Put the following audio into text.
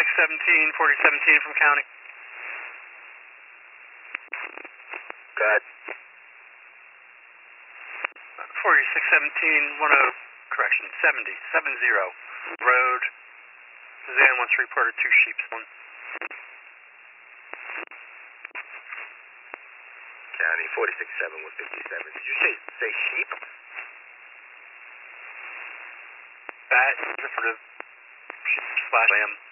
4617, 4017 from county. Good. 4617, 70 road. Suzanne wants to report a 2 sheep one. County 467 with 57. Did you say sheep? That is for the sheep /lamb.